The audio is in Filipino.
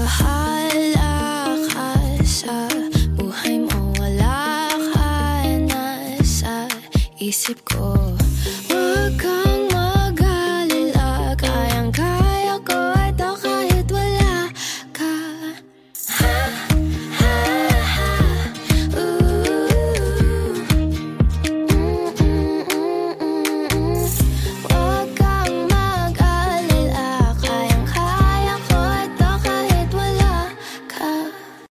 Bahala ka sa buhay mo, wala ka na sa isip ko.